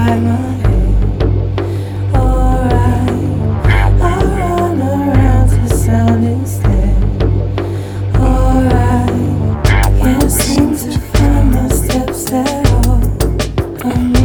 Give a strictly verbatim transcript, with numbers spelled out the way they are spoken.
inside my head. Alright, I run around to sound instead. Alright, can't seem to find my steps at all. I'm